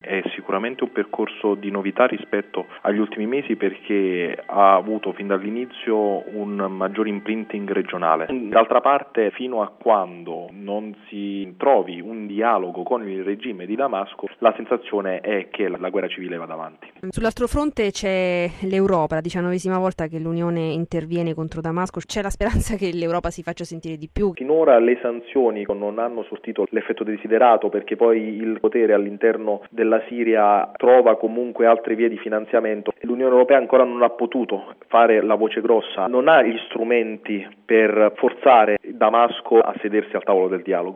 È sicuramente un percorso di novità rispetto agli ultimi mesi perché ha avuto fin dall'inizio un maggior imprinting regionale. D'altra parte, fino a quando non si trovi un dialogo con il regime di Damasco, la sensazione è che la guerra civile vada avanti. Sull'altro fronte c'è l'Europa, la 19ª volta che l'Unione interviene contro Damasco. C'è la speranza che l'Europa si faccia sentire di più? Finora le sanzioni non hanno sortito l'effetto desiderato perché poi il potere all'interno della Siria trova comunque altre vie di finanziamento. L'Unione Europea ancora non ha potuto fare la voce grossa, non ha gli strumenti per forzare Damasco a sedersi al tavolo del dialogo.